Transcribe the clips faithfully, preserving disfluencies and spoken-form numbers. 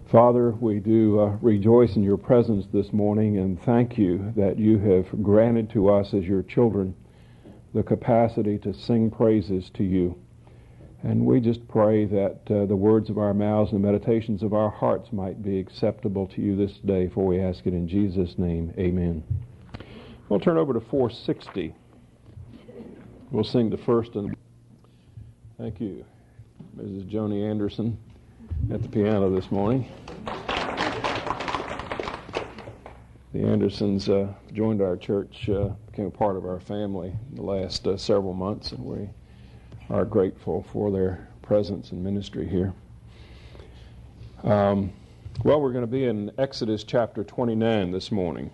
Father, we do uh, rejoice in your presence this morning and thank you that you have granted to us as your children the capacity to sing praises to you. And we just pray that uh, the words of our mouths and the meditations of our hearts might be acceptable to you this day, for we ask it in Jesus' name. Amen. We'll turn over to four sixty. We'll sing the first and thank you, Missus Joni Anderson at the piano this morning. The Andersons uh, joined our church, uh, became a part of our family in the last uh, several months, and we are grateful for their presence and ministry here. Um, well, we're going to be in Exodus chapter twenty-nine this morning.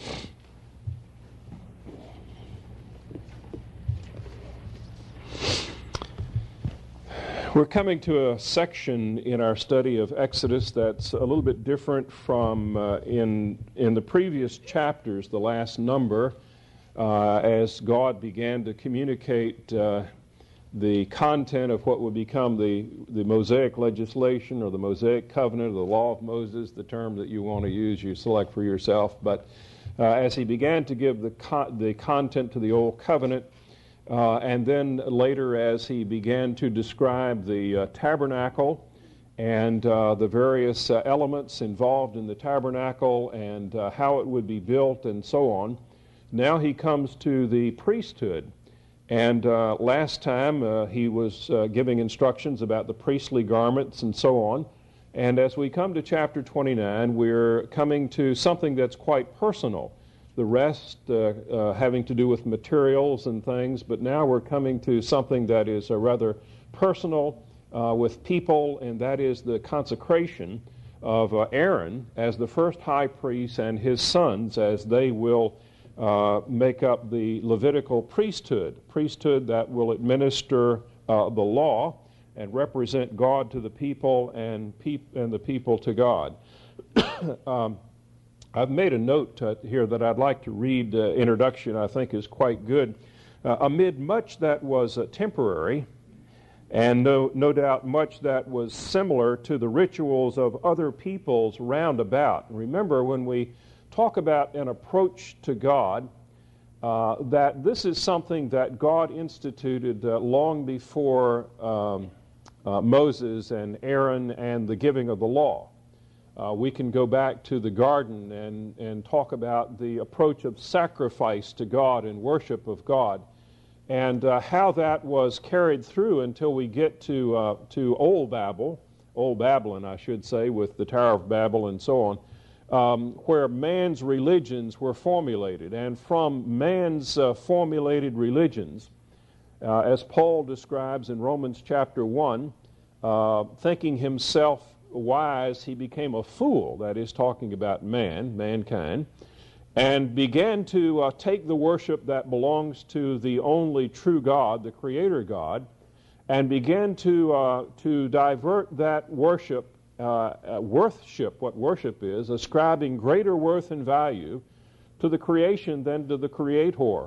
We're coming to a section in our study of Exodus that's a little bit different from uh, in in the previous chapters, the last number, uh, as God began to communicate uh, the content of what would become the, the Mosaic legislation or the Mosaic covenant or the law of Moses, the term that you want to use, you select for yourself. But uh, as he began to give the con- the content to the Old Covenant, Uh, and then later as he began to describe the uh, tabernacle and uh, the various uh, elements involved in the tabernacle and uh, how it would be built and so on, now he comes to the priesthood. And uh, last time uh, he was uh, giving instructions about the priestly garments and so on. And as we come to chapter twenty-nine, we're coming to something that's quite personal. The rest uh, uh, having to do with materials and things, but now we're coming to something that is uh, rather personal uh, with people, and that is the consecration of uh, Aaron as the first high priest and his sons as they will uh, make up the Levitical priesthood, priesthood that will administer uh, the law and represent God to the people and, peop- and the people to God. um, I've made a note uh, here that I'd like to read. The uh, introduction I think is quite good. Uh, amid much that was uh, temporary, and no, no doubt much that was similar to the rituals of other peoples round about. Remember, when we talk about an approach to God, uh, that this is something that God instituted uh, long before um, uh, Moses and Aaron and the giving of the law. Uh, we can go back to the garden and, and talk about the approach of sacrifice to God and worship of God, and uh, how that was carried through until we get to uh, to Old Babel, Old Babylon, I should say, with the Tower of Babel and so on, um, where man's religions were formulated. And from man's uh, formulated religions, uh, as Paul describes in Romans chapter one, uh, thinking himself wise, he became a fool, that is talking about man, mankind, and began to uh, take the worship that belongs to the only true God, the Creator God, and began to uh, to divert that worship, uh, uh, worship, what worship is, ascribing greater worth and value to the creation than to the Creator.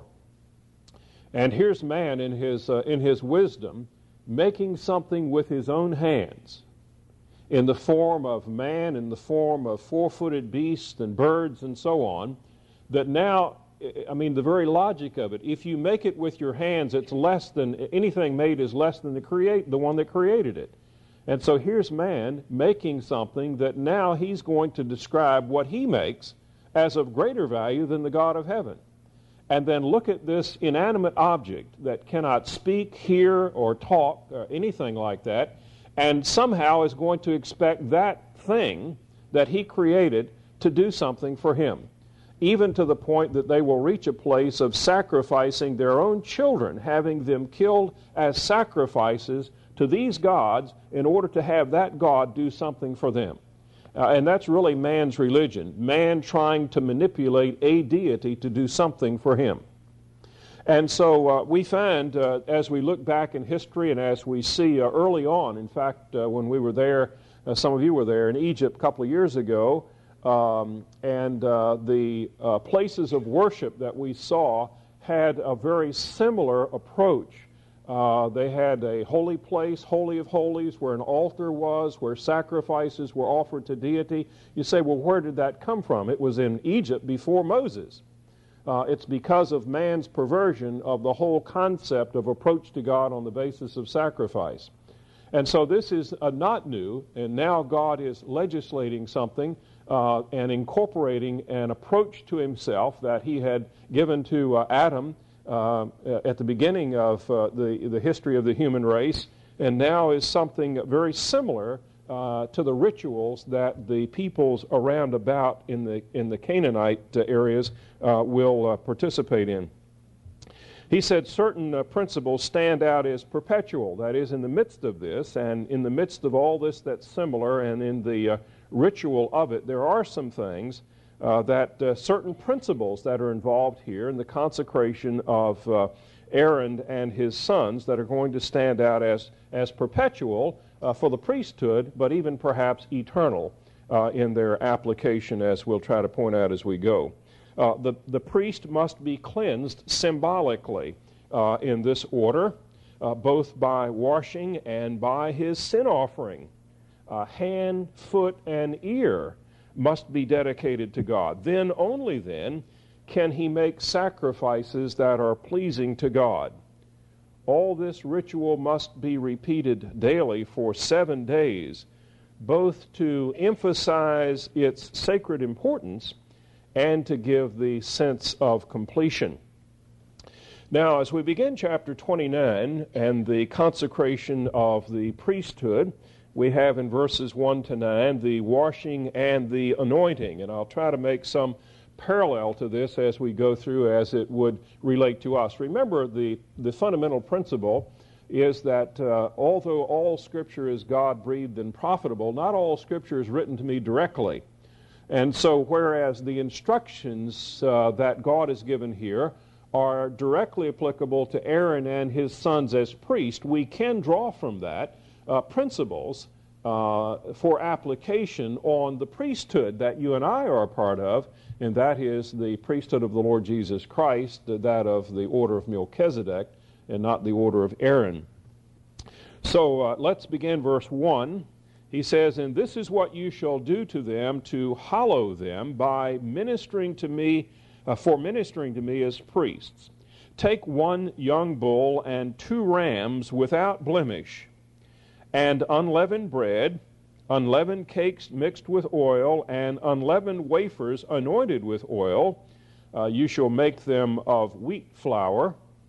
And here's man in his uh, in his wisdom making something with his own hands, in the form of man, in the form of four-footed beasts and birds and so on, that now, I mean, the very logic of it, if you make it with your hands, it's less than, anything made is less than the create, the one that created it. And so here's man making something that now he's going to describe what he makes as of greater value than the God of heaven. And then look at this inanimate object that cannot speak, hear, or talk, or anything like that, and somehow is going to expect that thing that he created to do something for him, even to the point that they will reach a place of sacrificing their own children, having them killed as sacrifices to these gods in order to have that God do something for them. Uh, and that's really man's religion, man trying to manipulate a deity to do something for him. And so uh, we find, uh, as we look back in history and as we see uh, early on, in fact, uh, when we were there, uh, some of you were there in Egypt a couple of years ago, um, and uh, the uh, places of worship that we saw had a very similar approach Uh, they had a holy place, Holy of Holies, where an altar was, where sacrifices were offered to deity. You say, well, where did that come from? It was in Egypt before Moses. Uh, it's because of man's perversion of the whole concept of approach to God on the basis of sacrifice. And so this is uh, not new, and now God is legislating something uh, and incorporating an approach to himself that he had given to uh, Adam uh, at the beginning of uh, the, the history of the human race, and now is something very similar uh, to the rituals that the peoples around about in the, in the Canaanite uh, areas uh, will uh, participate in. He said certain uh, principles stand out as perpetual. That is, in the midst of this, and in the midst of all this that's similar, and in the uh, ritual of it, there are some things uh, that uh, certain principles that are involved here in the consecration of uh, Aaron and his sons that are going to stand out as, as perpetual uh, for the priesthood, but even perhaps eternal uh, in their application, as we'll try to point out as we go. Uh, the, the priest must be cleansed symbolically uh, in this order, uh, both by washing and by his sin offering. Uh, hand, foot, and ear must be dedicated to God. Then, only then, can he make sacrifices that are pleasing to God. All this ritual must be repeated daily for seven days, both to emphasize its sacred importance and to give the sense of completion. Now, as we begin chapter twenty-nine and the consecration of the priesthood, we have in verses one to nine the washing and the anointing, and I'll try to make some parallel to this as we go through as it would relate to us. Remember, the, the fundamental principle is that uh, although all Scripture is God-breathed and profitable, not all Scripture is written to me directly. And so whereas the instructions uh, that God has given here are directly applicable to Aaron and his sons as priests, we can draw from that uh, principles uh, for application on the priesthood that you and I are a part of, and that is the priesthood of the Lord Jesus Christ, that of the order of Melchizedek, and not the order of Aaron. So uh, let's begin verse one. He says, "And this is what you shall do to them to hallow them by ministering to me, uh, for ministering to me as priests. Take one young bull and two rams without blemish, and unleavened bread, unleavened cakes mixed with oil, and unleavened wafers anointed with oil. Uh, you shall make them of wheat flour.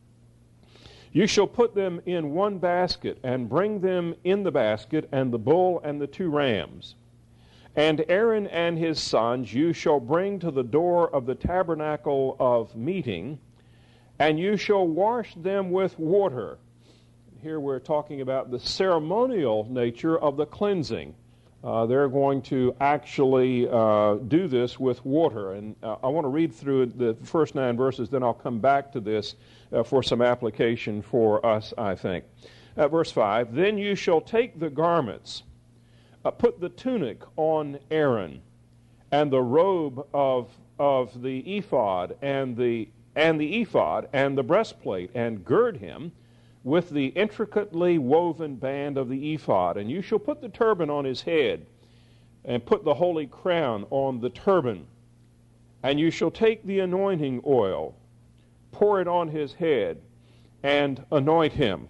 You shall put them in one basket, and bring them in the basket, and the bull and the two rams. And Aaron and his sons you shall bring to the door of the tabernacle of meeting, and you shall wash them with water." Here we're talking about the ceremonial nature of the cleansing. Uh, they're going to actually uh, do this with water. And uh, I want to read through the first nine verses, then I'll come back to this uh, for some application for us, I think. Uh, verse five, "Then you shall take the garments, uh, put the tunic on Aaron, and the robe of, of the ephod, and the, and the ephod, and the breastplate, and gird him with the intricately woven band of the ephod. And you shall put the turban on his head, and put the holy crown on the turban. And you shall take the anointing oil, pour it on his head, and anoint him."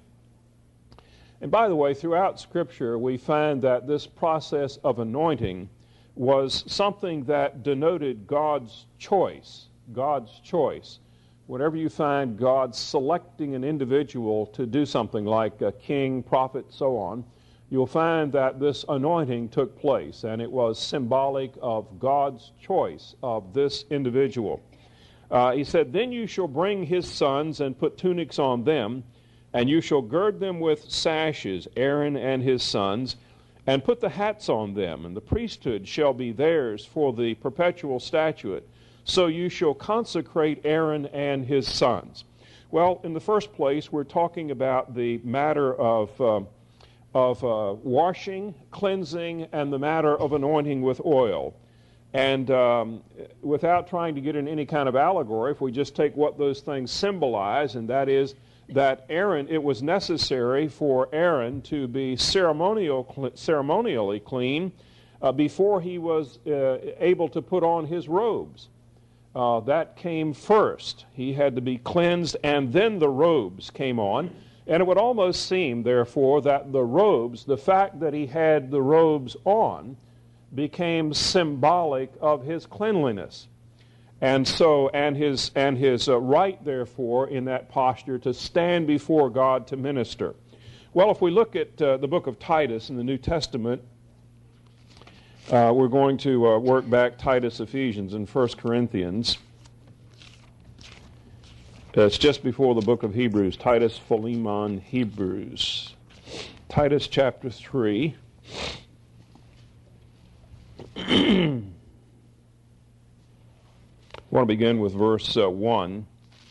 And by the way, throughout Scripture, we find that this process of anointing was something that denoted God's choice. God's choice. Whenever you find God selecting an individual to do something like a king, prophet, so on, you'll find that this anointing took place, and it was symbolic of God's choice of this individual. Uh, he said, "Then you shall bring his sons and put tunics on them, and you shall gird them with sashes, Aaron and his sons, and put the hats on them, and the priesthood shall be theirs for the perpetual statute. So you shall consecrate Aaron and his sons." Well, in the first place, we're talking about the matter of, uh, of uh, washing, cleansing, and the matter of anointing with oil. And um, without trying to get in any kind of allegory, if we just take what those things symbolize, and that is that Aaron, it was necessary for Aaron to be ceremonial, ceremonially clean uh, before he was uh, able to put on his robes. Uh, that came first. He had to be cleansed, and then the robes came on. And it would almost seem, therefore, that the robes, the fact that he had the robes on, became symbolic of his cleanliness. And so, and his, and his uh, right, therefore, in that posture to stand before God to minister. Well, if we look at uh, the book of Titus in the New Testament, uh, we're going to uh, work back Titus, Ephesians, and First Corinthians. It's just before the book of Hebrews, Titus, Philemon, Hebrews. Titus chapter three. I want to begin with verse uh, one.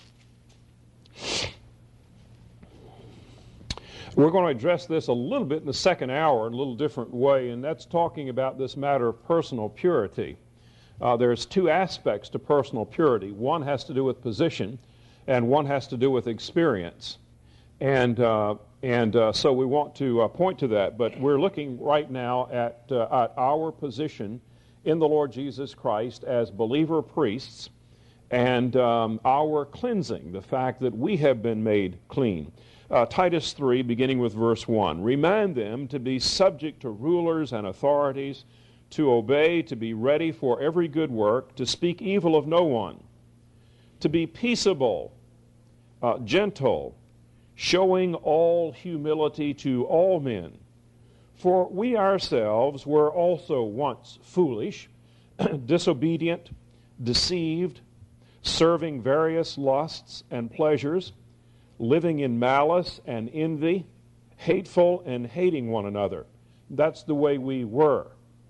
We're going to address this a little bit in the second hour in a little different way, and that's talking about this matter of personal purity. Uh, there's two aspects to personal purity. One has to do with position, and one has to do with experience. And uh, and uh, so we want to uh, point to that. But we're looking right now at, uh, at our position in the Lord Jesus Christ as believer priests, and um, our cleansing, the fact that we have been made clean. Uh, Titus three, beginning with verse one. Remind them to be subject to rulers and authorities, to obey, to be ready for every good work, to speak evil of no one, to be peaceable, uh, gentle, showing all humility to all men. For we ourselves were also once foolish, disobedient, deceived, serving various lusts and pleasures, living in malice and envy, hateful and hating one another. That's the way we were.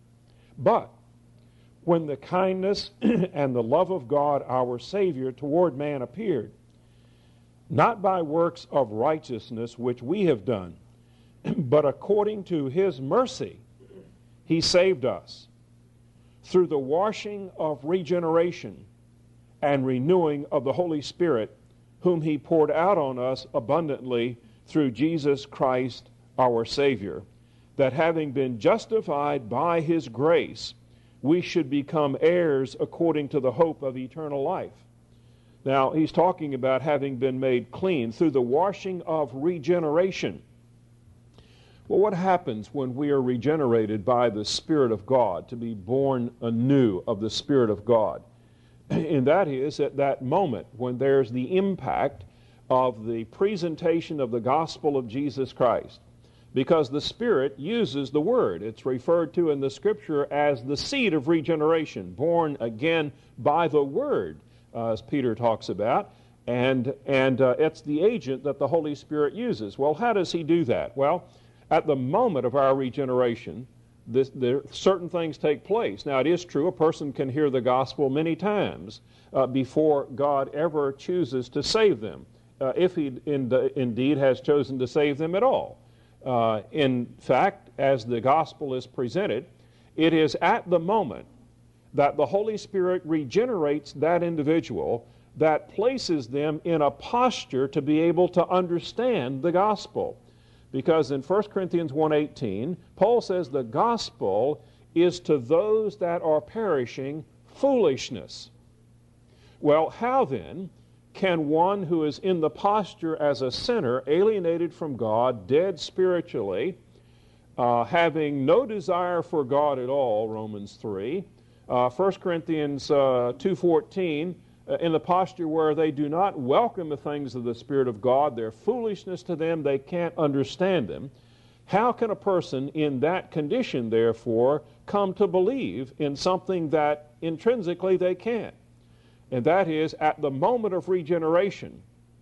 But when the kindness and the love of God our Savior toward man appeared, not by works of righteousness which we have done, but according to His mercy, He saved us through the washing of regeneration and renewing of the Holy Spirit, whom He poured out on us abundantly through Jesus Christ our Savior, that having been justified by His grace, we should become heirs according to the hope of eternal life. Now, he's talking about having been made clean through the washing of regeneration. Well, what happens when we are regenerated by the Spirit of God, to be born anew of the Spirit of God? And that is at that moment when there's the impact of the presentation of the gospel of Jesus Christ. Because the Spirit uses the Word. It's referred to in the Scripture as the seed of regeneration, born again by the Word, uh, as Peter talks about. And, and uh, it's the agent that the Holy Spirit uses. Well, how does He do that? Well, at the moment of our regeneration, This, there, certain things take place. Now, it is true a person can hear the gospel many times uh, before God ever chooses to save them, uh, if He in the, indeed has chosen to save them at all. Uh, in fact, as the gospel is presented, it is at the moment that the Holy Spirit regenerates that individual that places them in a posture to be able to understand the gospel. Because in First Corinthians one eighteen, Paul says the gospel is to those that are perishing foolishness. Well, how then can one who is in the posture as a sinner, alienated from God, dead spiritually, uh, having no desire for God at all, Romans three, uh, First Corinthians uh, two fourteen, Uh, in the posture where they do not welcome the things of the Spirit of God, they're foolishness to them, they can't understand them. How can a person in that condition, therefore, come to believe in something that intrinsically they can't? And that is, at the moment of regeneration,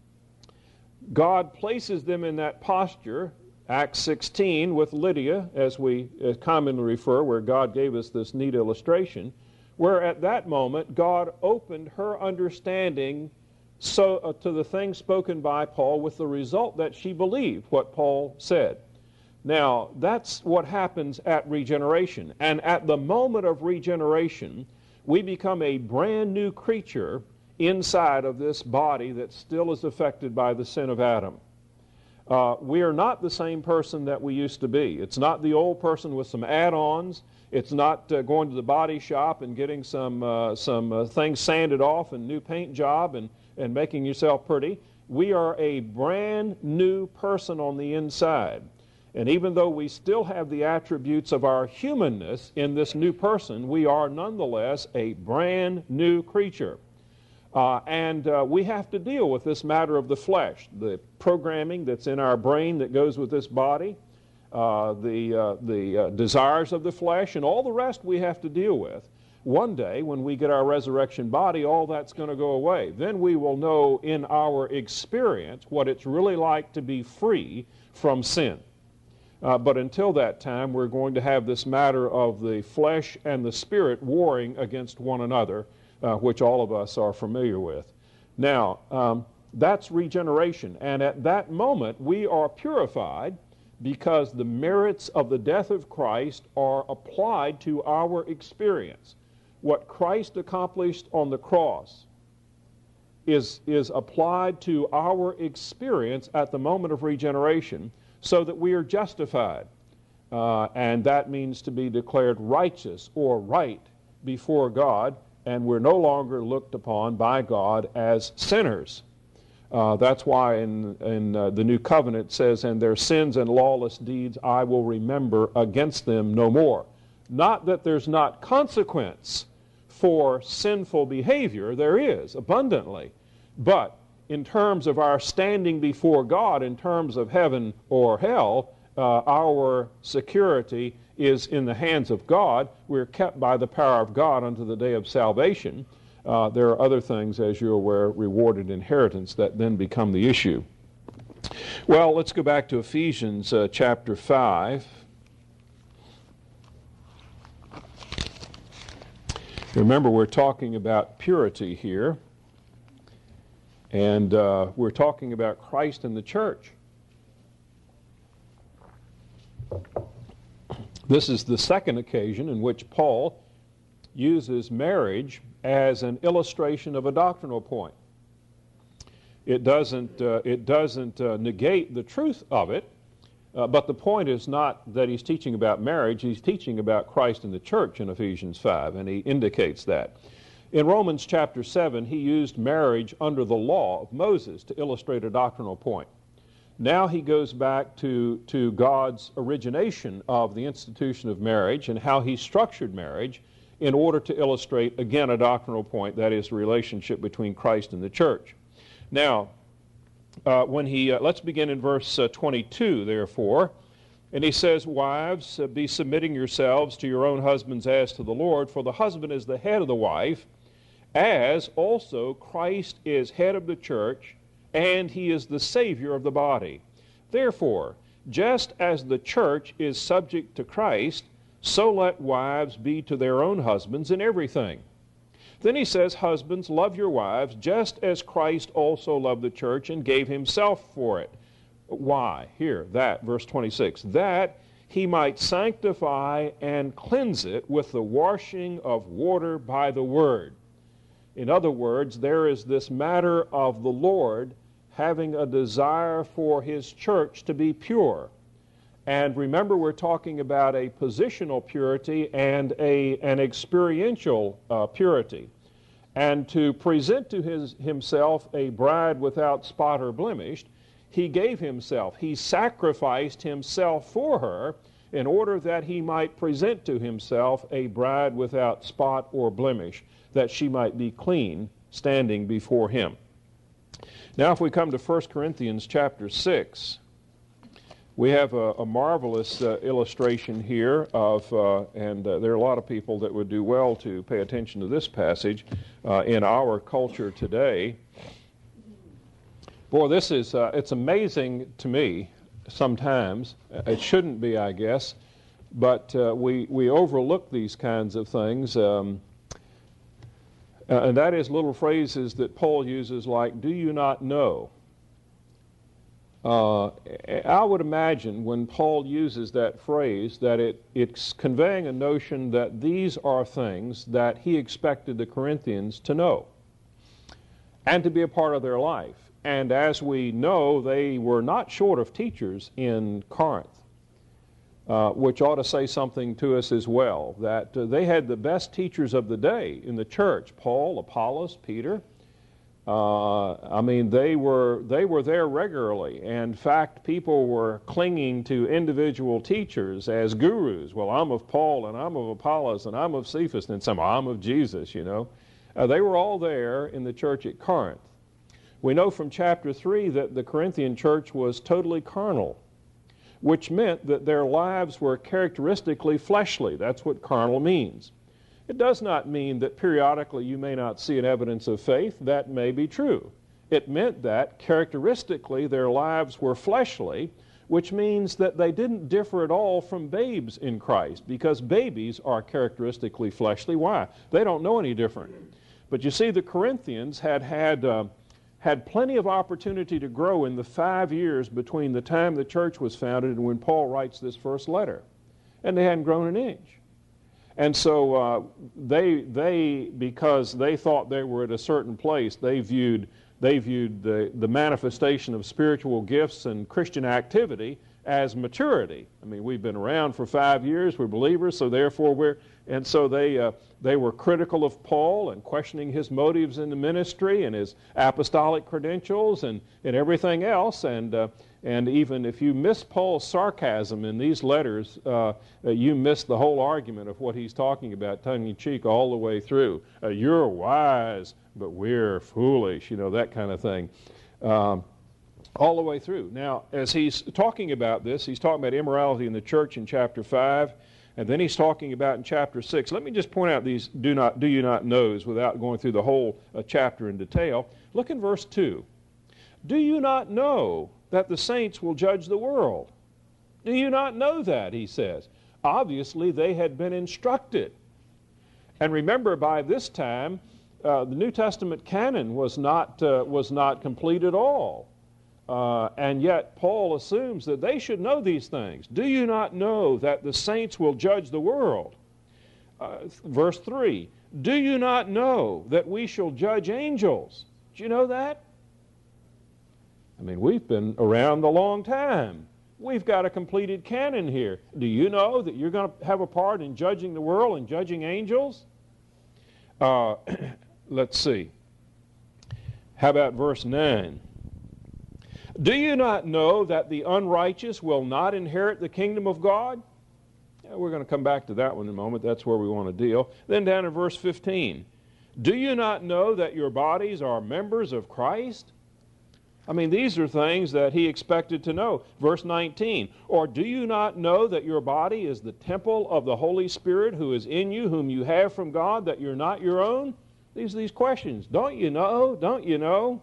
God places them in that posture, Acts sixteen with Lydia, as we uh, commonly refer, where God gave us this neat illustration, where at that moment God opened her understanding so uh, to the things spoken by Paul, with the result that she believed what Paul said. Now, that's what happens at regeneration. And at the moment of regeneration, we become a brand new creature inside of this body that still is affected by the sin of Adam. Uh, we are not the same person that we used to be. It's not the old person with some add-ons. It's not uh, going to the body shop and getting some, uh, some uh, things sanded off and new paint job and, and making yourself pretty. We are a brand new person on the inside. And even though we still have the attributes of our humanness in this new person, we are nonetheless a brand new creature. Uh, and uh, we have to deal with this matter of the flesh, the programming that's in our brain that goes with this body, uh, the, uh, the uh, desires of the flesh, and all the rest we have to deal with. One day, when we get our resurrection body, all that's going to go away. Then we will know in our experience what it's really like to be free from sin. Uh, but until that time, we're going to have this matter of the flesh and the spirit warring against one another, uh, which all of us are familiar with. Now, um, that's regeneration. And at that moment, we are purified because the merits of the death of Christ are applied to our experience. What Christ accomplished on the cross is, is applied to our experience at the moment of regeneration, so that we are justified. Uh, and that means to be declared righteous or right before God, and we're no longer looked upon by God as sinners. Uh, that's why in, in uh, the New Covenant it says, "And their sins and lawless deeds I will remember against them no more." Not that there's not consequence for sinful behavior, there is, abundantly. But in terms of our standing before God, in terms of heaven or hell, uh, our security is in the hands of God. We're kept by the power of God unto the day of salvation. Uh, there are other things, as you're aware, rewarded inheritance, that then become the issue. Well, let's go back to Ephesians uh, chapter five. Remember, we're talking about purity here. And uh, we're talking about Christ and the church. This is the second occasion in which Paul uses marriage as an illustration of a doctrinal point. It doesn't, uh, it doesn't uh, negate the truth of it, uh, but the point is not that he's teaching about marriage. He's teaching about Christ and the church in Ephesians five, and he indicates that. In Romans chapter seven, he used marriage under the law of Moses to illustrate a doctrinal point. Now he goes back to, to God's origination of the institution of marriage and how he structured marriage in order to illustrate, again, a doctrinal point, that is, the relationship between Christ and the church. Now, uh, when he, uh, let's begin in verse uh, twenty-two, therefore, and he says, "Wives, uh, be submitting yourselves to your own husbands as to the Lord, for the husband is the head of the wife, as also Christ is head of the church, and he is the Savior of the body. Therefore, just as the church is subject to Christ, so let wives be to their own husbands in everything." Then he says, "Husbands, love your wives, just as Christ also loved the church and gave himself for it." Why? Here, that, verse twenty-six, "that he might sanctify and cleanse it with the washing of water by the word." In other words, there is this matter of the Lord having a desire for his church to be pure. And remember, we're talking about a positional purity and a, an experiential uh, purity. And to present to his, himself a bride without spot or blemish, he gave himself. He sacrificed himself for her in order that he might present to himself a bride without spot or blemish, that she might be clean standing before him. Now, if we come to First Corinthians chapter six, we have a, a marvelous uh, illustration here of, uh, and uh, there are a lot of people that would do well to pay attention to this passage uh, in our culture today. Boy, this is, uh, it's amazing to me sometimes. It shouldn't be, I guess, but uh, we, we overlook these kinds of things. Um, uh, and that is little phrases that Paul uses like, "Do you not know?" Uh, I would imagine when Paul uses that phrase that it, it's conveying a notion that these are things that he expected the Corinthians to know. and to be a part of their life. And as we know, they were not short of teachers in Corinth, uh, which ought to say something to us as well, that uh, they had the best teachers of the day in the church: Paul, Apollos, Peter. Uh, I mean, they were they were there regularly. And in fact, people were clinging to individual teachers as gurus. Well, I'm of Paul, and I'm of Apollos, and I'm of Cephas, and some I'm of Jesus, you know. Uh, they were all there in the church at Corinth. We know from chapter three that the Corinthian church was totally carnal, which meant that their lives were characteristically fleshly. That's what carnal means. It does not mean that periodically you may not see an evidence of faith. That may be true. It meant that characteristically their lives were fleshly, which means that they didn't differ at all from babes in Christ, because babies are characteristically fleshly. Why? They don't know any different. But you see, the Corinthians had had, uh, had plenty of opportunity to grow in the five years between the time the church was founded and when Paul writes this first letter. And they hadn't grown an inch. And so uh, they, they, because they thought they were at a certain place, they viewed, they viewed the, the manifestation of spiritual gifts and Christian activity as maturity. I mean, we've been around for five years, we're believers, so therefore we're, and so they, uh, they were critical of Paul and questioning his motives in the ministry and his apostolic credentials and, and everything else. And, uh, and even if you miss Paul's sarcasm in these letters, uh, uh, you miss the whole argument of what he's talking about, tongue-in-cheek, all the way through. Uh, you're wise, but we're foolish, you know, that kind of thing. Um, all the way through. Now, as he's talking about this, he's talking about immorality in the church in chapter five, and then he's talking about in chapter six. Let me just point out these do not, do you not knows without going through the whole uh, chapter in detail. Look in verse two. Do you not know that the saints will judge the world? Do you not know that, he says. Obviously, they had been instructed. And remember, by this time, uh, the New Testament canon was not, uh, was not complete at all. Uh, and yet Paul assumes that they should know these things. Do you not know that the saints will judge the world? Uh, verse three, do you not know that we shall judge angels? Do you know that? I mean, we've been around a long time. We've got a completed canon here. Do you know that you're going to have a part in judging the world and judging angels? Uh, let's see. How about verse nine? Do you not know that the unrighteous will not inherit the kingdom of God? Yeah, we're going to come back to that one in a moment. That's where we want to deal. Then down in verse fifteen. Do you not know that your bodies are members of Christ? I mean, these are things that he expected to know. Verse nineteen. Or do you not know that your body is the temple of the Holy Spirit who is in you, whom you have from God, that you're not your own? These are these questions. Don't you know? Don't you know?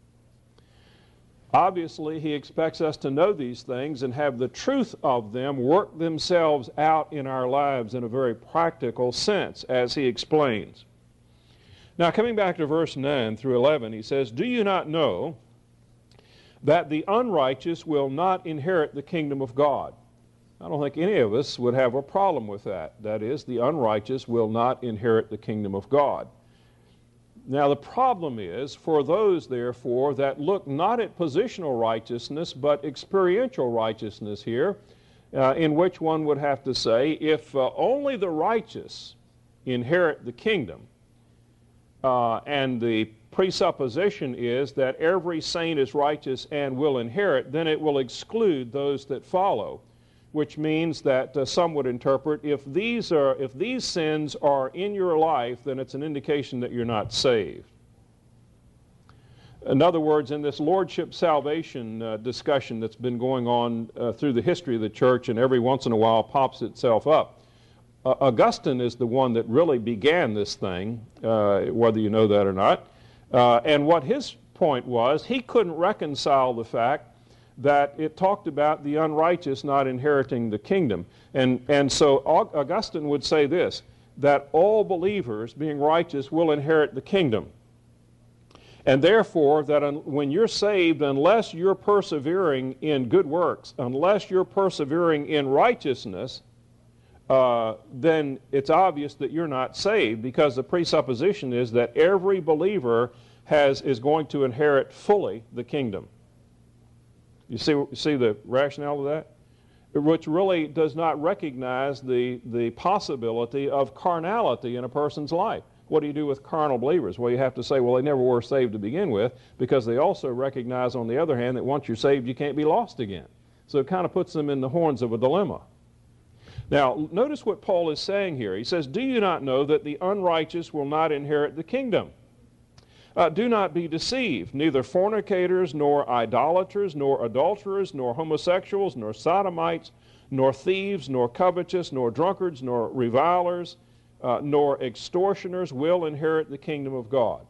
Obviously, he expects us to know these things and have the truth of them work themselves out in our lives in a very practical sense, as he explains. Now, coming back to verse nine through eleven, he says, do you not know that the unrighteous will not inherit the kingdom of God? I don't think any of us would have a problem with that. That is, the unrighteous will not inherit the kingdom of God. Now, the problem is, for those, therefore, that look not at positional righteousness, but experiential righteousness here, uh, in which one would have to say, if uh, only the righteous inherit the kingdom, uh, and the presupposition is that every saint is righteous and will inherit, then it will exclude those that follow, which means that uh, some would interpret, if these are, if these sins are in your life, then it's an indication that you're not saved. In other words, in this lordship salvation uh, discussion that's been going on uh, through the history of the church and every once in a while pops itself up, uh, Augustine is the one that really began this thing, uh, whether you know that or not. Uh, and what his point was, he couldn't reconcile the fact that it talked about the unrighteous not inheriting the kingdom. And, and so Augustine would say this, that all believers, being righteous, will inherit the kingdom. And therefore, that un, when you're saved, unless you're persevering in good works, unless you're persevering in righteousness, uh, then it's obvious that you're not saved, because the presupposition is that every believer has is going to inherit fully the kingdom. You see, you see the rationale of that? Which really does not recognize the, the possibility of carnality in a person's life. What do you do with carnal believers? Well, you have to say, well, they never were saved to begin with, because they also recognize, on the other hand, that once you're saved, you can't be lost again. So it kind of puts them in the horns of a dilemma. Now, notice what Paul is saying here. He says, do you not know that the unrighteous will not inherit the kingdom? Uh, do not be deceived. Neither fornicators, nor idolaters, nor adulterers, nor homosexuals, nor sodomites, nor thieves, nor covetous, nor drunkards, nor revilers, uh, nor extortioners will inherit the kingdom of God.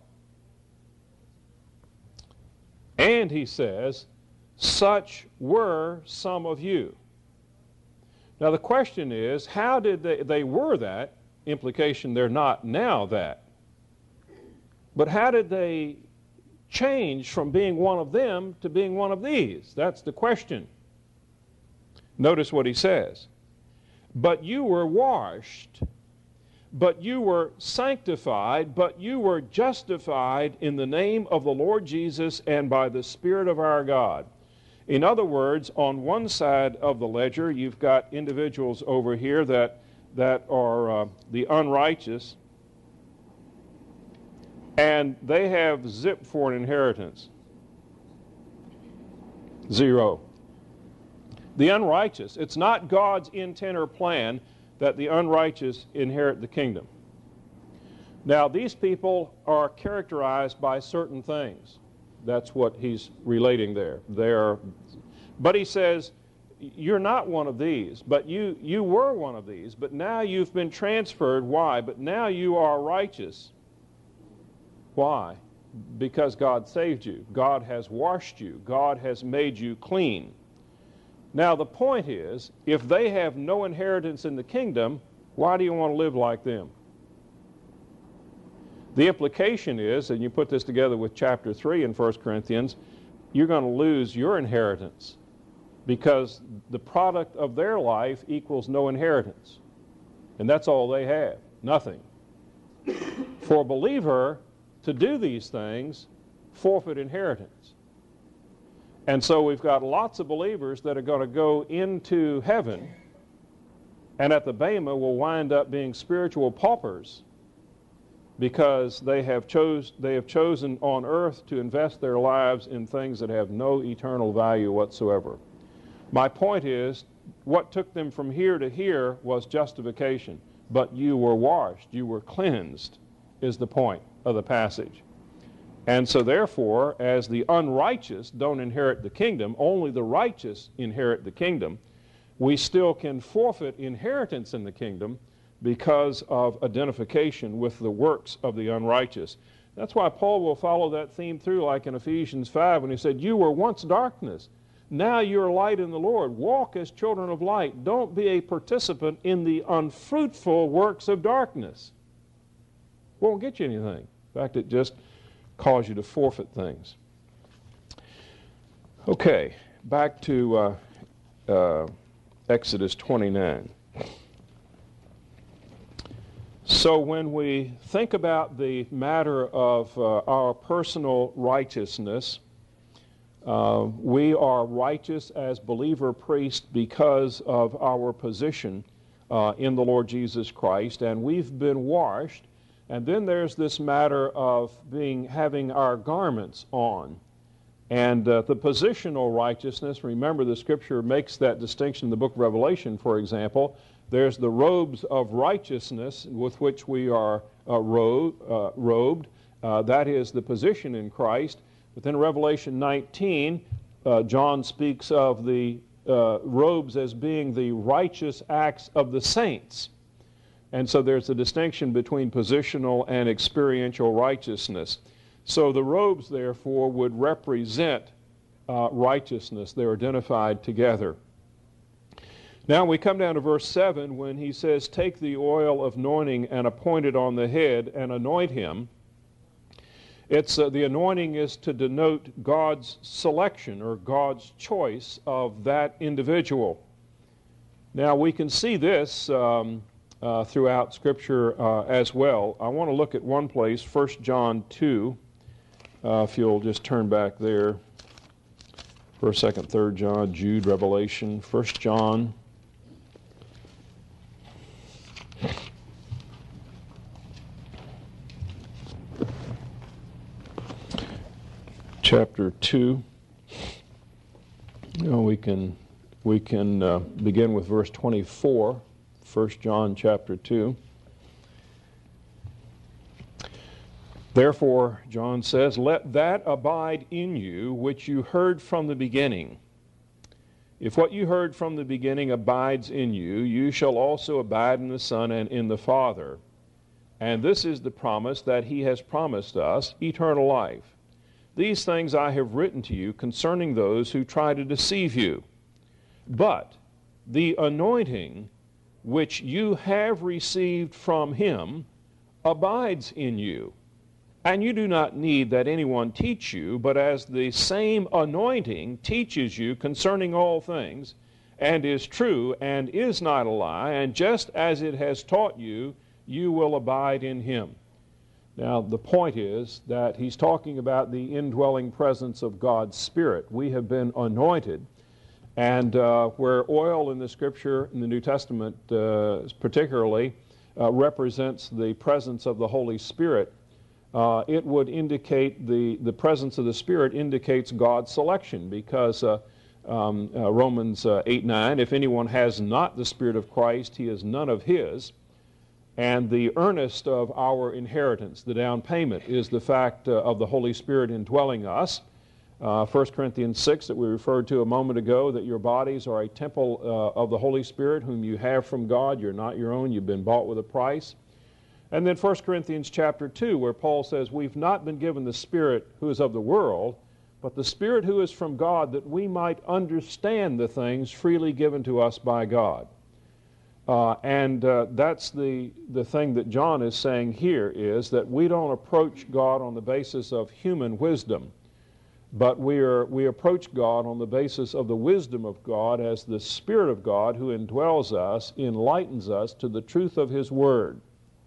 And he says, such were some of you. Now the question is, how did they, they were that, implication they're not now that. But how did they change from being one of them to being one of these? That's the question. Notice what he says. But you were washed, but you were sanctified, but you were justified in the name of the Lord Jesus and by the Spirit of our God. In other words, on one side of the ledger, you've got individuals over here that, that are uh, the unrighteous, and they have zip for an inheritance. Zero. The unrighteous, it's not God's intent or plan that the unrighteous inherit the kingdom. Now, these people are characterized by certain things. That's what he's relating there. They're, but he says, you're not one of these, but you, you were one of these, but now you've been transferred. Why? But now you are righteous. Why? Because God saved you. God has washed you. God has made you clean. Now the point is, if they have no inheritance in the kingdom, why do you want to live like them? The implication is, and you put this together with chapter three in First Corinthians, you're going to lose your inheritance because the product of their life equals no inheritance. And that's all they have, nothing. For a believer to do these things, forfeit inheritance. And so we've got lots of believers that are going to go into heaven and at the Bema will wind up being spiritual paupers because they have, chose, they have chosen on earth to invest their lives in things that have no eternal value whatsoever. My point is, what took them from here to here was justification. But you were washed, you were cleansed, is the point of the passage. And so therefore, as the unrighteous don't inherit the kingdom, only the righteous inherit the kingdom, we still can forfeit inheritance in the kingdom because of identification with the works of the unrighteous. That's why Paul will follow that theme through, like in Ephesians five, when he said, you were once darkness, now you're light in the Lord. Walk as children of light. Don't be a participant in the unfruitful works of darkness. Won't get you anything. In fact, it just cause you to forfeit things. Okay, back to uh, uh, Exodus twenty-nine. So when we think about the matter of uh, our personal righteousness, uh, we are righteous as believer priests because of our position uh, in the Lord Jesus Christ, and we've been washed. And then there's this matter of being having our garments on. And uh, the positional righteousness, remember the Scripture makes that distinction in the book of Revelation, for example. There's the robes of righteousness with which we are uh, ro uh, robed. Uh, that is the position in Christ. But then Revelation nineteen, uh, John speaks of the uh, robes as being the righteous acts of the saints. And so there's a distinction between positional and experiential righteousness. So the robes, therefore, would represent uh, righteousness. They're identified together. Now we come down to verse seven when he says, take the oil of anointing and appoint it on the head and anoint him. It's, uh, the anointing is to denote God's selection or God's choice of that individual. Now we can see this um, Uh, throughout Scripture uh, as well. I want to look at one place, First John two, Uh, if you'll just turn back there, first, second, third John, Jude, Revelation, First John. Chapter two. You know, we can we can uh, begin with verse twenty-four, First John chapter two. Therefore, John says, let that abide in you which you heard from the beginning. If what you heard from the beginning abides in you, you shall also abide in the Son and in the Father. And this is the promise that he has promised us, eternal life. These things I have written to you concerning those who try to deceive you. But the anointing which you have received from him abides in you. And you do not need that anyone teach you, but as the same anointing teaches you concerning all things, and is true, and is not a lie, and just as it has taught you, you will abide in him. Now, the point is that he's talking about the indwelling presence of God's Spirit. We have been anointed, and uh, where oil in the Scripture, in the New Testament uh, particularly, uh, represents the presence of the Holy Spirit, Uh, it would indicate the, the presence of the Spirit indicates God's selection, because uh, um, uh, Romans uh, eight nine, if anyone has not the Spirit of Christ, he is none of his. And the earnest of our inheritance, the down payment, is the fact uh, of the Holy Spirit indwelling us. Uh, First Corinthians six that we referred to a moment ago, that your bodies are a temple uh, of the Holy Spirit whom you have from God. You're not your own. You've been bought with a price. And then First Corinthians chapter two, where Paul says, we've not been given the Spirit who is of the world, but the Spirit who is from God, that we might understand the things freely given to us by God. Uh, and uh, that's the, the thing that John is saying here, is that we don't approach God on the basis of human wisdom, but we, are, we approach God on the basis of the wisdom of God, as the Spirit of God who indwells us enlightens us to the truth of his Word.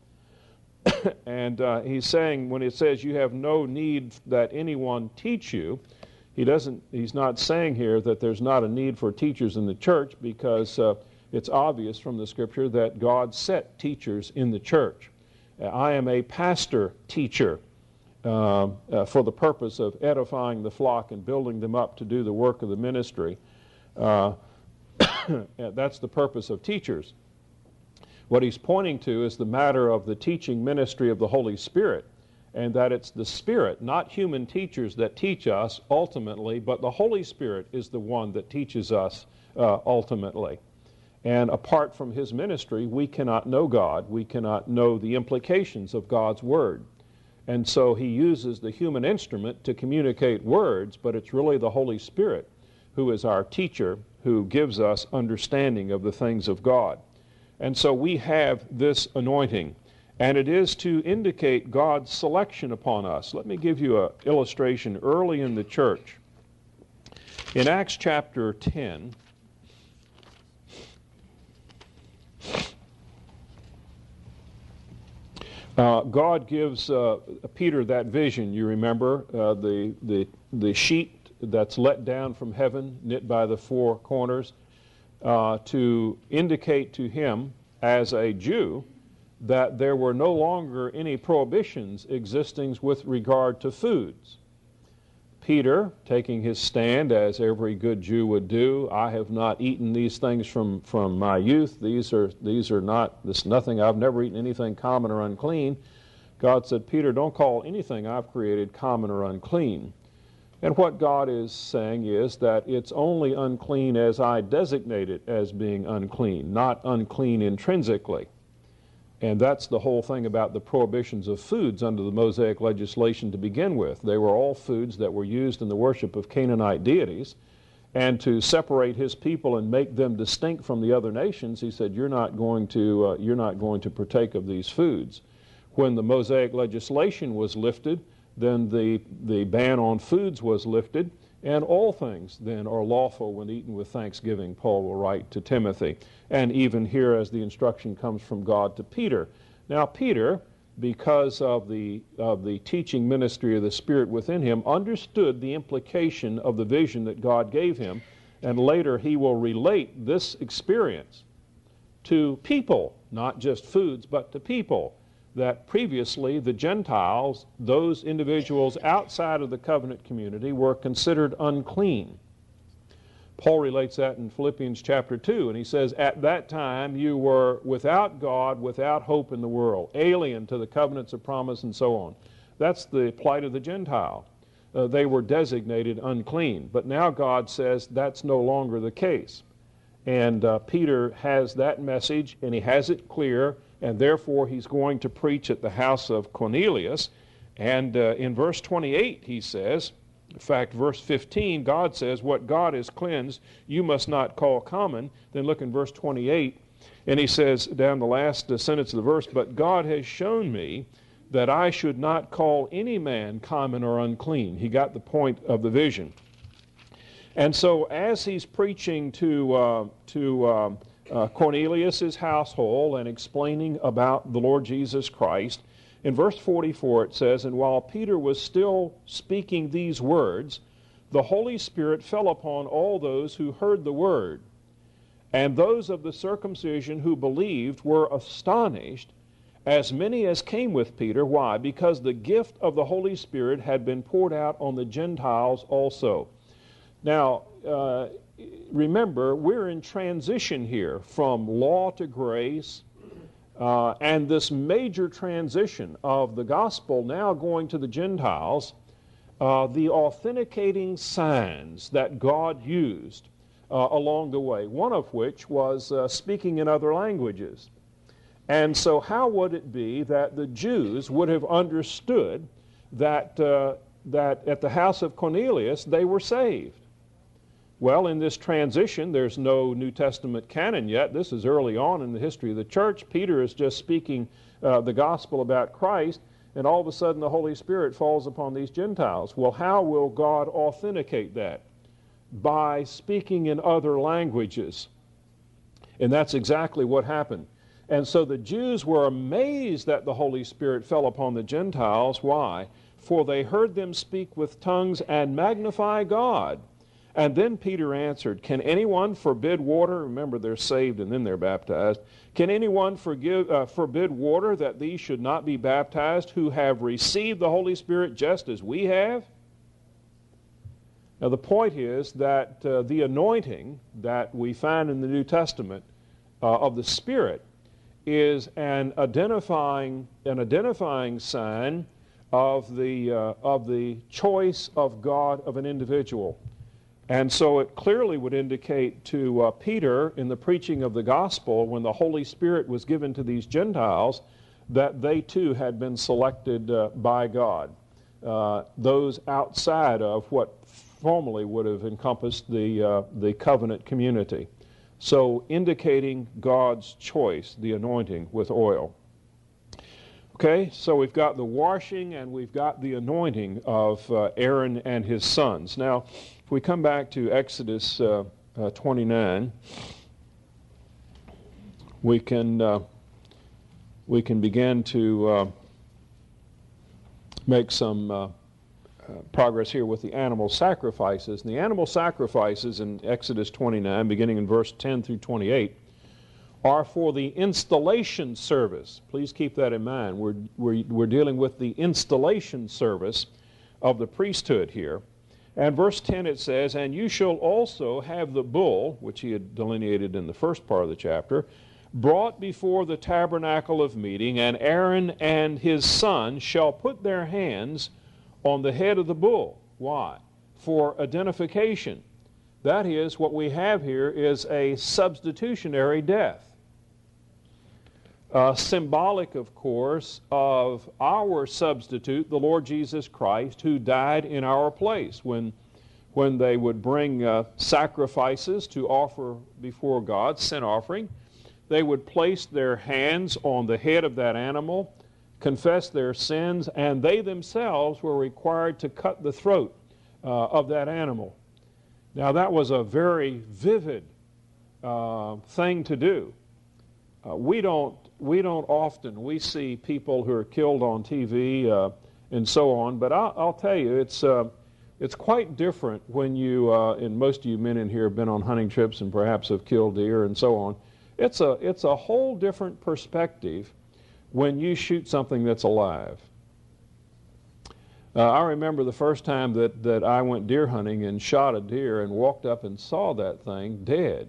And uh, he's saying, when it says you have no need that anyone teach you, he doesn't, he's not saying here that there's not a need for teachers in the church, because uh, it's obvious from the Scripture that God set teachers in the church. Uh, I am a pastor teacher uh, uh, for the purpose of edifying the flock and building them up to do the work of the ministry. Uh, that's the purpose of teachers. What he's pointing to is the matter of the teaching ministry of the Holy Spirit, and that it's the Spirit, not human teachers, that teach us ultimately, but the Holy Spirit is the one that teaches us uh, ultimately. And apart from his ministry, we cannot know God. We cannot know the implications of God's Word. And so he uses the human instrument to communicate words, but it's really the Holy Spirit who is our teacher, who gives us understanding of the things of God. And so we have this anointing, and it is to indicate God's selection upon us. Let me give you an illustration early in the church. In Acts chapter ten, uh, God gives uh, Peter that vision. You remember uh, the, the, the sheet that's let down from heaven, knit by the four corners, Uh, to indicate to him as a Jew that there were no longer any prohibitions existing with regard to foods. Peter, taking his stand as every good Jew would do, I have not eaten these things from, from my youth. These are, these are not, this nothing, I've never eaten anything common or unclean. God said, Peter, don't call anything I've created common or unclean. And what God is saying is that it's only unclean as I designate it as being unclean, not unclean intrinsically. And that's the whole thing about the prohibitions of foods under the Mosaic legislation to begin with. They were all foods that were used in the worship of Canaanite deities. And to separate his people and make them distinct from the other nations, he said, you're not going to, uh, you're not going to partake of these foods. When the Mosaic legislation was lifted, then the, the ban on foods was lifted, and all things then are lawful when eaten with thanksgiving, Paul will write to Timothy. And even here, as the instruction comes from God to Peter. Now Peter because of the, of the teaching ministry of the Spirit within him, understood the implication of the vision that God gave him, and later he will relate this experience to people, not just foods, but to people, that previously the Gentiles, those individuals outside of the covenant community, were considered unclean. Paul relates that in Philippians chapter two, and he says, at that time you were without God, without hope in the world, alien to the covenants of promise and so on. That's the plight of the Gentile. Uh, they were designated unclean. But now God says that's no longer the case. And uh, Peter has that message, and he has it clear, and therefore he's going to preach at the house of Cornelius. And uh, in verse twenty-eight he says, in fact, verse fifteen, God says, what God has cleansed, you must not call common. Then look in verse twenty-eight, and he says, down the last uh, sentence of the verse, but God has shown me that I should not call any man common or unclean. He got the point of the vision. And so as he's preaching to, uh, to uh, uh, Cornelius' household and explaining about the Lord Jesus Christ, in verse forty-four it says, and while Peter was still speaking these words, the Holy Spirit fell upon all those who heard the word. And those of the circumcision who believed were astonished, as many as came with Peter. Why? Because the gift of the Holy Spirit had been poured out on the Gentiles also. Now, uh, remember, we're in transition here from law to grace, uh, and this major transition of the gospel now going to the Gentiles, uh, the authenticating signs that God used uh, along the way, one of which was uh, speaking in other languages. And so how would it be that the Jews would have understood that, uh, that at the house of Cornelius they were saved? Well, in this transition, there's no New Testament canon yet. This is early on in the history of the church. Peter is just speaking uh, the gospel about Christ, and all of a sudden the Holy Spirit falls upon these Gentiles. Well, how will God authenticate that? By speaking in other languages. And that's exactly what happened. And so the Jews were amazed that the Holy Spirit fell upon the Gentiles. Why? For they heard them speak with tongues and magnify God. And then Peter answered, can anyone forbid water? Remember, they're saved and then they're baptized. Can anyone forgive, uh, forbid water that these should not be baptized who have received the Holy Spirit just as we have? Now the point is that uh, the anointing that we find in the New Testament uh, of the Spirit is an identifying, an identifying sign of the, uh, of the choice of God of an individual. And so it clearly would indicate to uh, Peter in the preaching of the gospel, when the Holy Spirit was given to these Gentiles, that they too had been selected uh, by God. Uh, those outside of what formerly would have encompassed the, uh, the covenant community. So indicating God's choice, the anointing with oil. Okay, so we've got the washing and we've got the anointing of uh, Aaron and his sons. Now, if we come back to Exodus uh, uh, twenty-nine, we can uh, we can begin to uh, make some uh, uh, progress here with the animal sacrifices. And the animal sacrifices in Exodus twenty-nine, beginning in verse ten through twenty-eight, are for the installation service. Please keep that in mind. We're, we're, we're dealing with the installation service of the priesthood here. And verse ten it says, and you shall also have the bull, which he had delineated in the first part of the chapter, brought before the tabernacle of meeting, and Aaron and his son shall put their hands on the head of the bull. Why? For identification. That is, what we have here is a substitutionary death. Uh, symbolic, of course, of our substitute, the Lord Jesus Christ, who died in our place. When, when they would bring uh, sacrifices to offer before God, sin offering, they would place their hands on the head of that animal, confess their sins, and they themselves were required to cut the throat uh, of that animal. Now that was a very vivid uh, thing to do. uh, we don't we don't often we see people who are killed on T V uh, and so on. But I'll, I'll tell you, it's uh, it's quite different when you uh, and most of you men in here have been on hunting trips and perhaps have killed deer and so on. It's a it's a whole different perspective when you shoot something that's alive. Uh, I remember the first time that, that I went deer hunting and shot a deer and walked up and saw that thing dead.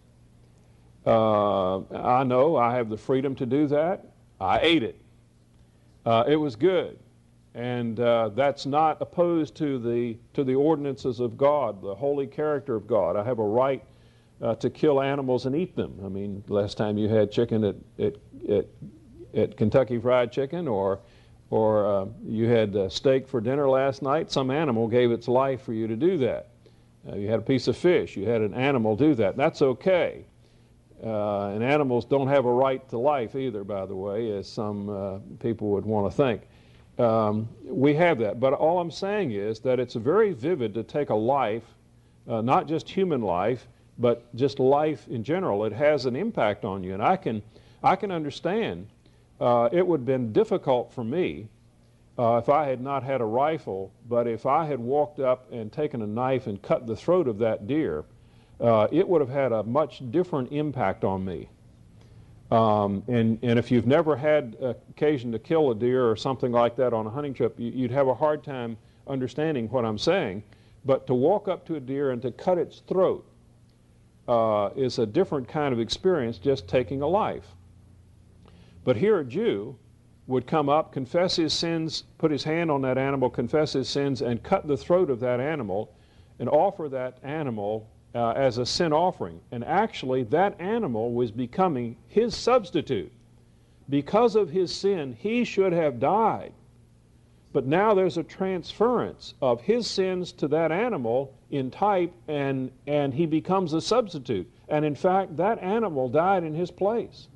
Uh, I know I have the freedom to do that. I ate it. Uh, it was good. And uh, that's not opposed to the, to the ordinances of God, the holy character of God. I have a right uh, to kill animals and eat them. I mean, last time you had chicken at, at, at, at Kentucky Fried Chicken, or or uh, you had uh, steak for dinner last night, some animal gave its life for you to do that. Uh, you had a piece of fish, you had an animal do that. That's okay. Uh, and animals don't have a right to life either, by the way, as some uh, people would want to think. Um, we have that. But all I'm saying is that it's very vivid to take a life, uh, not just human life, but just life in general. It has an impact on you. And I can, I can understand. Uh, it would have been difficult for me uh, if I had not had a rifle, but if I had walked up and taken a knife and cut the throat of that deer, uh, it would have had a much different impact on me. Um, and, and if you've never had occasion to kill a deer or something like that on a hunting trip, you, you'd have a hard time understanding what I'm saying. But to walk up to a deer and to cut its throat uh, is a different kind of experience, just taking a life. But here a Jew would come up, confess his sins, put his hand on that animal, confess his sins, and cut the throat of that animal and offer that animal uh, as a sin offering. And actually, that animal was becoming his substitute. Because of his sin, he should have died. But now there's a transference of his sins to that animal in type, and, and he becomes a substitute. And in fact, that animal died in his place.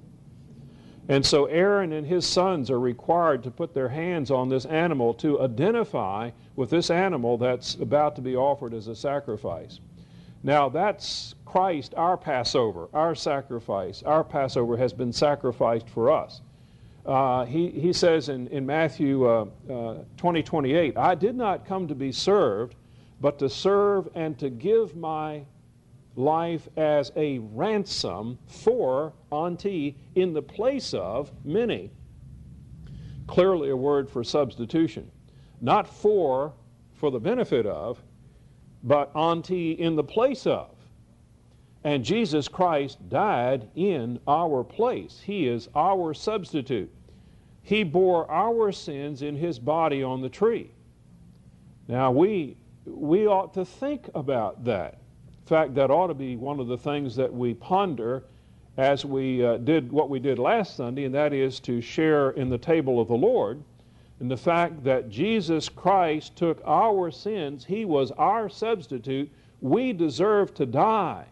And so Aaron and his sons are required to put their hands on this animal to identify with this animal that's about to be offered as a sacrifice. Now that's Christ, our Passover, our sacrifice. Our Passover has been sacrificed for us. Uh, he, he says in, in Matthew uh, uh, twenty, twenty-eight, I did not come to be served, but to serve and to give my life as a ransom for, anti, in the place of many. Clearly a word for substitution. Not for, for the benefit of, but anti, in the place of. And Jesus Christ died in our place. He is our substitute. He bore our sins in his body on the tree. Now we, we ought to think about that. In fact, that ought to be one of the things that we ponder as we uh, did what we did last Sunday, and that is to share in the table of the Lord, and the fact that Jesus Christ took our sins. He was our substitute. We deserve to die.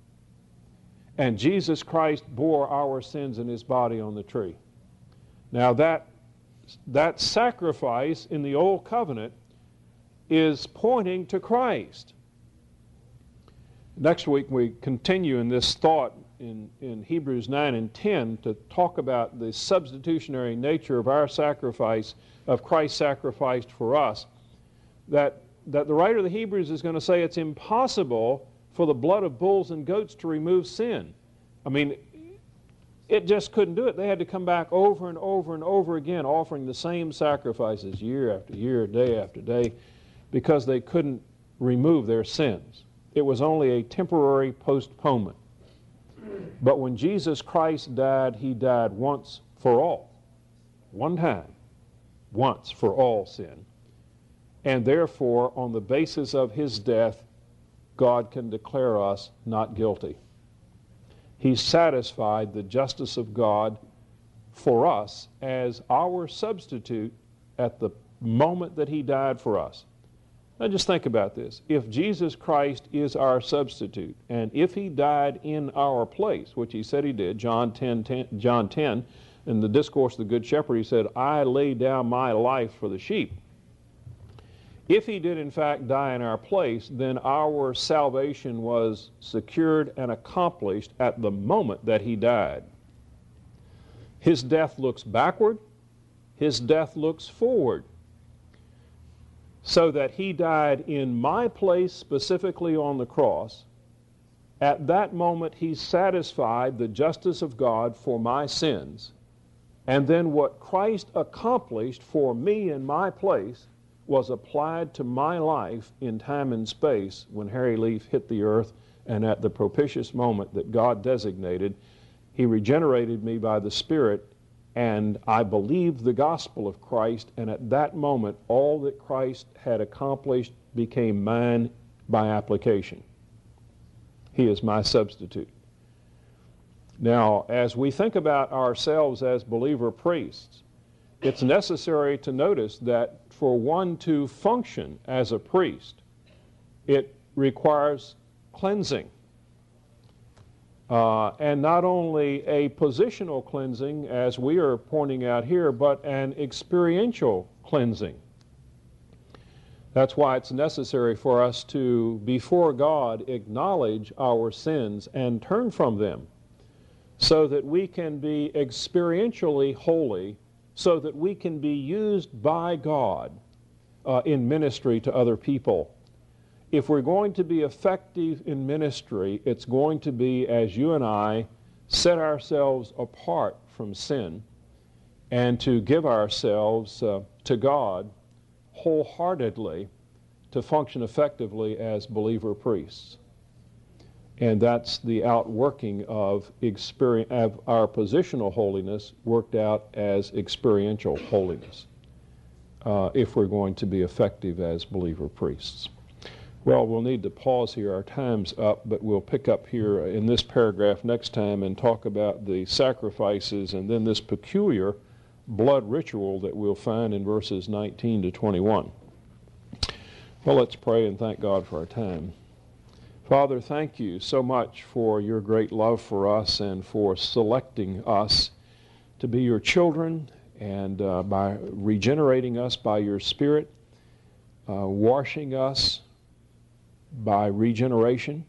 And Jesus Christ bore our sins in his body on the tree. Now that, that sacrifice in the Old Covenant is pointing to Christ. Next week we continue in this thought in, in Hebrews nine and ten to talk about the substitutionary nature of our sacrifice, of Christ sacrificed for us, that, that the writer of the Hebrews is going to say it's impossible for the blood of bulls and goats to remove sin. I mean, it just couldn't do it. They had to come back over and over and over again, offering the same sacrifices year after year, day after day, because they couldn't remove their sins. It was only a temporary postponement. But when Jesus Christ died, he died once for all. One time. Once for all sin. And therefore, on the basis of his death, God can declare us not guilty. He satisfied the justice of God for us as our substitute at the moment that he died for us. Now just think about this. If Jesus Christ is our substitute, and if he died in our place, which he said he did, John ten, ten, John ten, in the Discourse of the Good Shepherd, he said, I lay down my life for the sheep. If he did in fact die in our place, then our salvation was secured and accomplished at the moment that he died. His death looks backward. His death looks forward. So that he died in my place, specifically on the cross. At that moment, he satisfied the justice of God for my sins. And then what Christ accomplished for me in my place was applied to my life in time and space when Harry Leaf hit the earth, and at the propitious moment that God designated, he regenerated me by the Spirit, and I believed the gospel of Christ, and at that moment all that Christ had accomplished became mine by application. He is my substitute. Now, as we think about ourselves as believer priests, it's necessary to notice that for one to function as a priest, it requires cleansing. Uh, and not only a positional cleansing, as we are pointing out here, but an experiential cleansing. That's why it's necessary for us to, before God, acknowledge our sins and turn from them, so that we can be experientially holy, so that we can be used by God uh, in ministry to other people. If we're going to be effective in ministry, it's going to be as you and I set ourselves apart from sin and to give ourselves uh, to God wholeheartedly to function effectively as believer priests. And that's the outworking of, experience, of our positional holiness worked out as experiential holiness uh, if we're going to be effective as believer priests. Well, we'll need to pause here. Our time's up, but we'll pick up here in this paragraph next time and talk about the sacrifices and then this peculiar blood ritual that we'll find in verses nineteen to twenty-one. Well, let's pray and thank God for our time. Father, thank you so much for your great love for us and for selecting us to be your children, and uh, by regenerating us by your Spirit, uh, washing us by regeneration,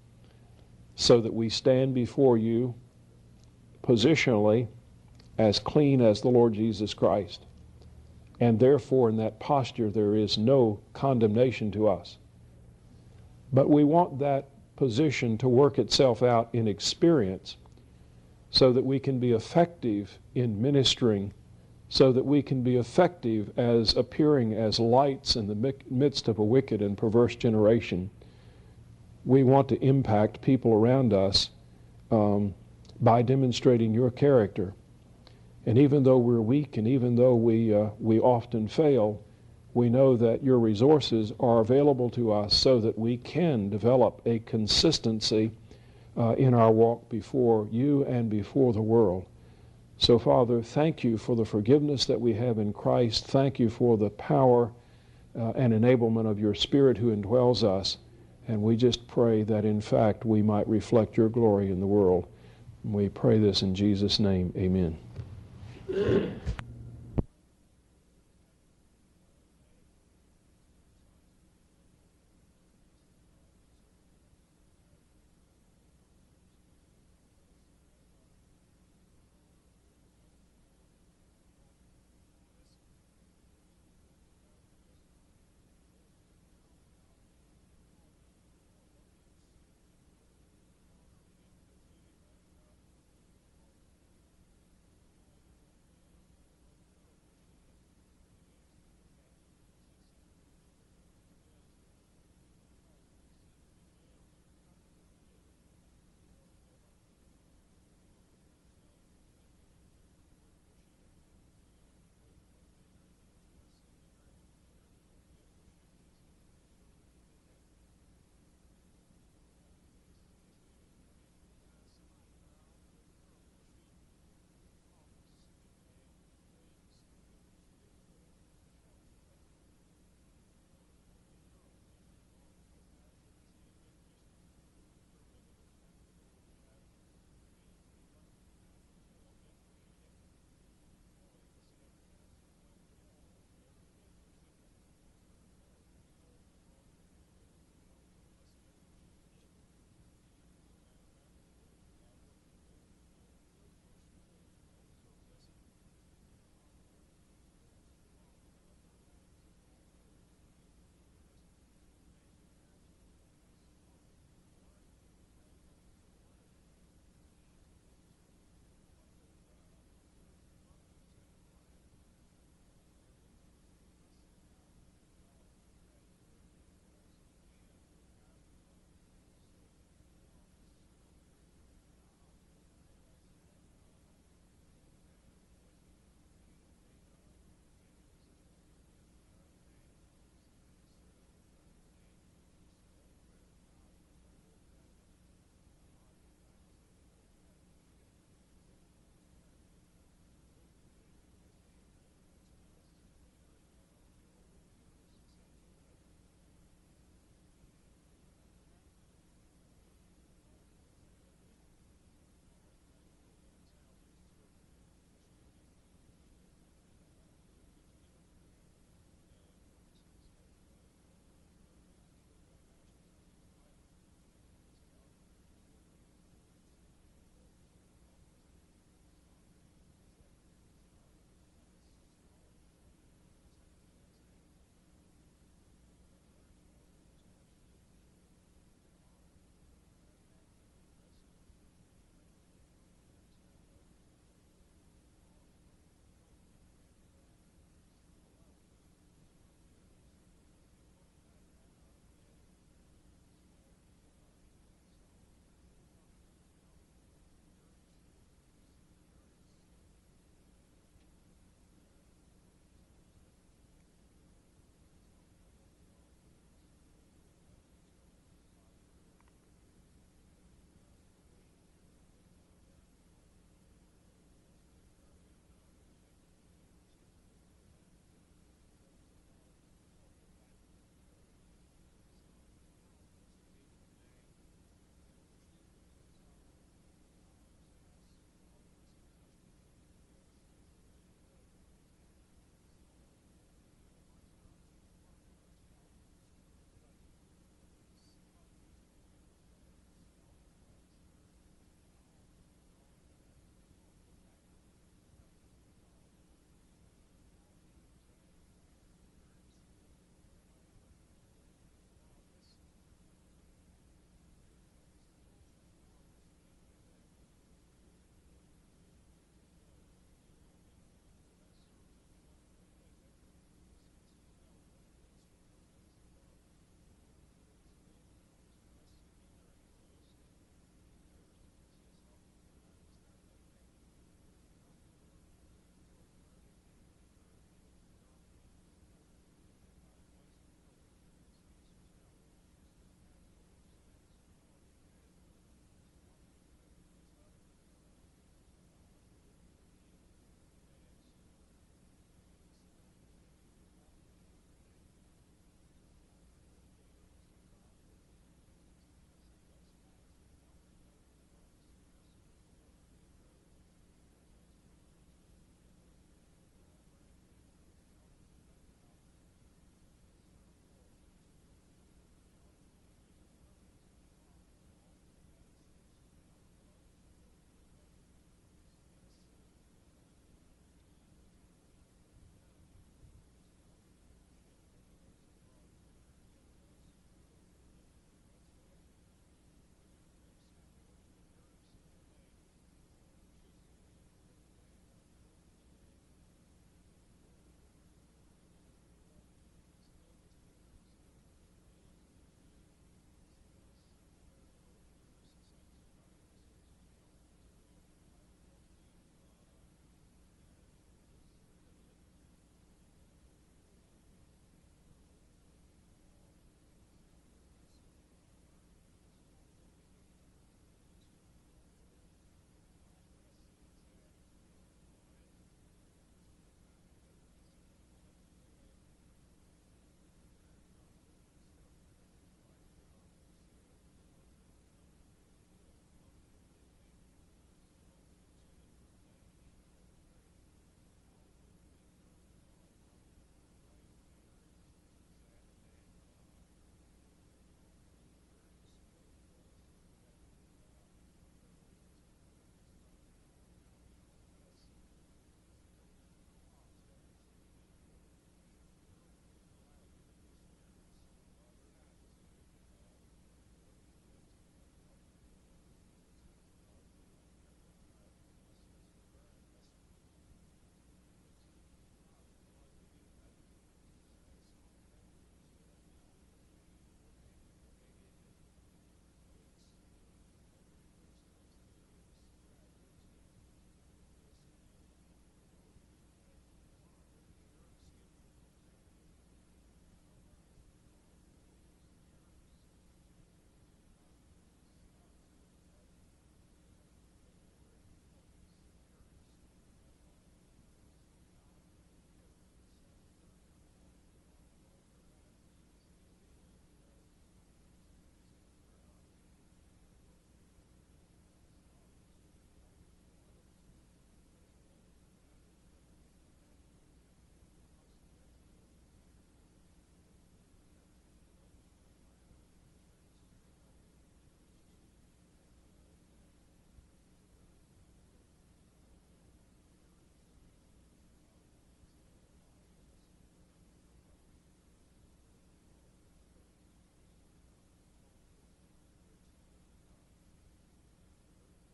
so that we stand before you positionally as clean as the Lord Jesus Christ. And therefore, in that posture, there is no condemnation to us. But we want that position to work itself out in experience, so that we can be effective in ministering, so that we can be effective as appearing as lights in the midst of a wicked and perverse generation. We want to impact people around us um, by demonstrating your character. And even though we're weak, and even though we, uh, we often fail, we know that your resources are available to us so that we can develop a consistency uh, in our walk before you and before the world. So, Father, thank you for the forgiveness that we have in Christ. Thank you for the power uh, and enablement of your Spirit who indwells us. And we just pray that, in fact, we might reflect your glory in the world. And we pray this in Jesus' name. Amen.